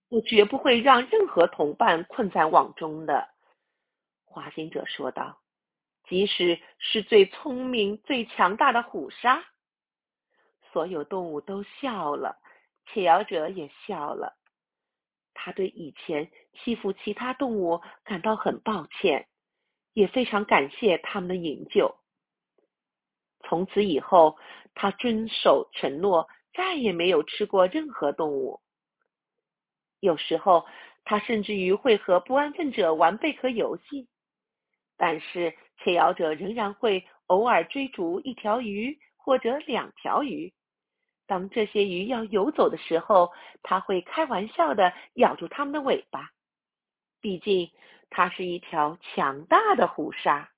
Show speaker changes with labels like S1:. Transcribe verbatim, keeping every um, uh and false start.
S1: 我绝不会让任何同伴困在网中的。滑行者说道，即使是最聪明、最强大的虎鲨。所有动物都笑了，切咬者也笑了。他对以前欺负其他动物感到很抱歉，也非常感谢他们的营救。从此以后，他遵守承诺，再也没有吃过任何动物。有时候，他甚至于会和不安分者玩贝壳游戏，但是切咬者仍然会偶尔追逐一条鱼或者两条鱼。当这些鱼要游走的时候，他会开玩笑地咬住它们的尾巴。毕竟，它是一条强大的虎鲨。